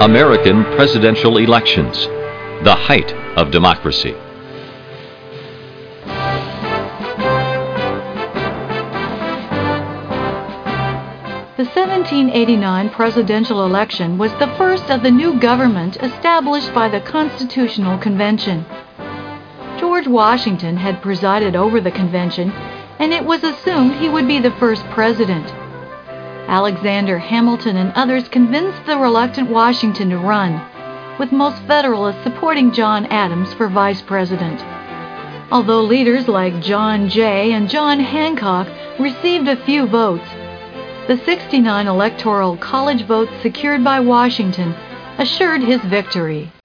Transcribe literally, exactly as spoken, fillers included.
American presidential elections, the height of democracy. The seventeen eighty-nine presidential election was the first of the new government established by the Constitutional Convention. George Washington had presided over the convention, and it was assumed he would be the first president. Alexander Hamilton and others convinced the reluctant Washington to run, with most Federalists supporting John Adams for vice president. Although leaders like John Jay and John Hancock received a few votes, the sixty-nine electoral college votes secured by Washington assured his victory.